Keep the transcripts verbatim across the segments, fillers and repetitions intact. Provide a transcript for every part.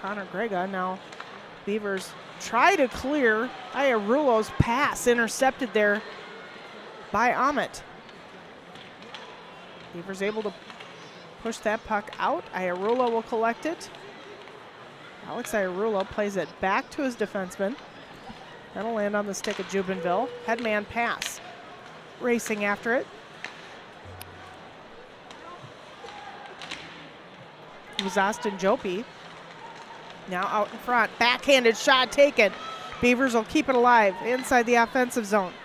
Connor Grega. Now Beavers try to clear Iarulo's pass, intercepted there by Amit. Beavers able to push that puck out. Iarulo will collect it. Alex Iarulo plays it back to his defenseman. That'll land on the stick of Jubenville. Headman pass. Racing after it. It was Austin Jopi. Now out in front. Backhanded shot taken. Beavers will keep it alive inside the offensive zone.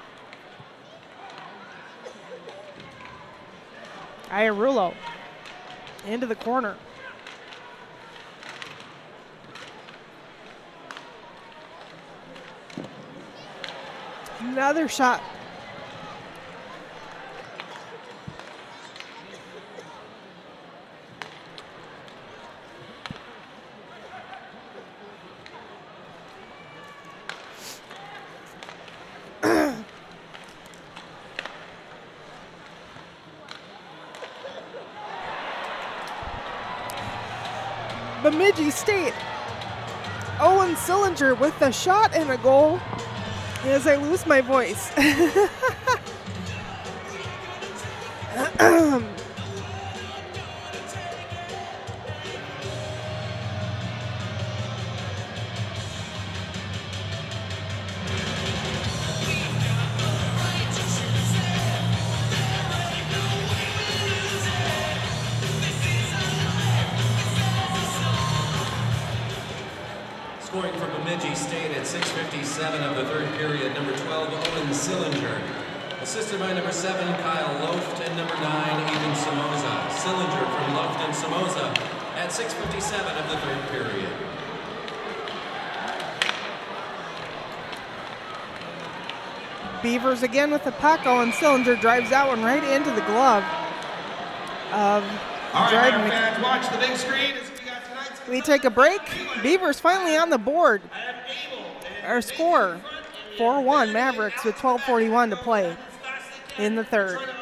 Iarulo into the corner. Another shot. Bemidji State. Owen Sillinger with the shot and a goal. As I lose my voice. Scoring for Bemidji State at six fifty-seven of the third period, number twelve, Owen Sillinger. Assisted by number seven, Kyle Loft, and number nine, Aiden Somoza. Sillinger from Loft and Somoza at six fifty-seven of the third period. Beavers again with the puck. Owen Sillinger drives that one right into the glove of Dryden. All right, fans, watch the big screen. We take a break. Beavers finally on the board. Our score, four one Mavericks with twelve forty-one to play in the third.